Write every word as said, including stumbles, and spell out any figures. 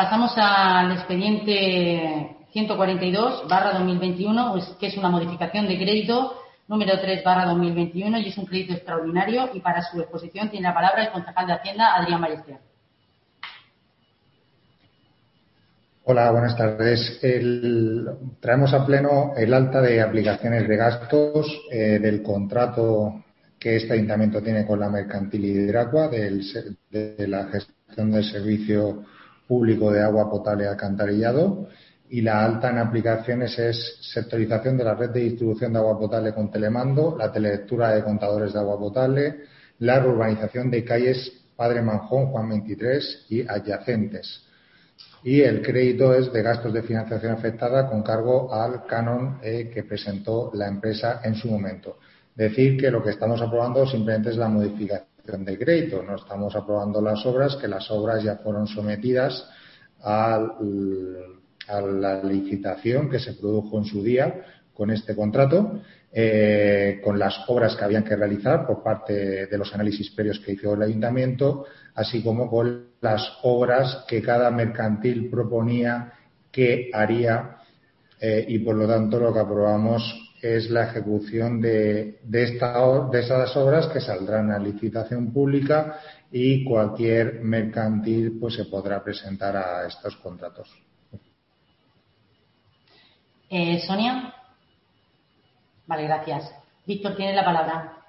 Pasamos al expediente ciento cuarenta y dos barra dos mil veintiuno, pues, que es una modificación de crédito número tres barra dos mil veintiuno y es un crédito extraordinario, y para su exposición tiene la palabra el concejal de Hacienda, Adrián Ballester. Hola, buenas tardes. El, traemos a pleno el alta de aplicaciones de gastos eh, del contrato que este ayuntamiento tiene con la Mercantil Hidracua del, de la gestión del servicio público de agua potable y alcantarillado, y la alta en aplicaciones es sectorización de la red de distribución de agua potable con telemando, la telelectura de contadores de agua potable, la reurbanización de calles Padre Manjón, Juan veintitrés y adyacentes. Y el crédito es de gastos de financiación afectada con cargo al canon eh, que presentó la empresa en su momento. Decir que lo que estamos aprobando simplemente es la modificación de crédito, no estamos aprobando las obras, que las obras ya fueron sometidas al, a la licitación que se produjo en su día con este contrato, eh, con las obras que habían que realizar por parte de los análisis previos que hizo el ayuntamiento, así como con las obras que cada mercantil proponía que haría, eh, y por lo tanto lo que aprobamos es la ejecución de, de, esta, de esas obras que saldrán a licitación pública, y cualquier mercantil pues se podrá presentar a estos contratos. Eh, Sonia. Vale, gracias. Víctor, tienes la palabra.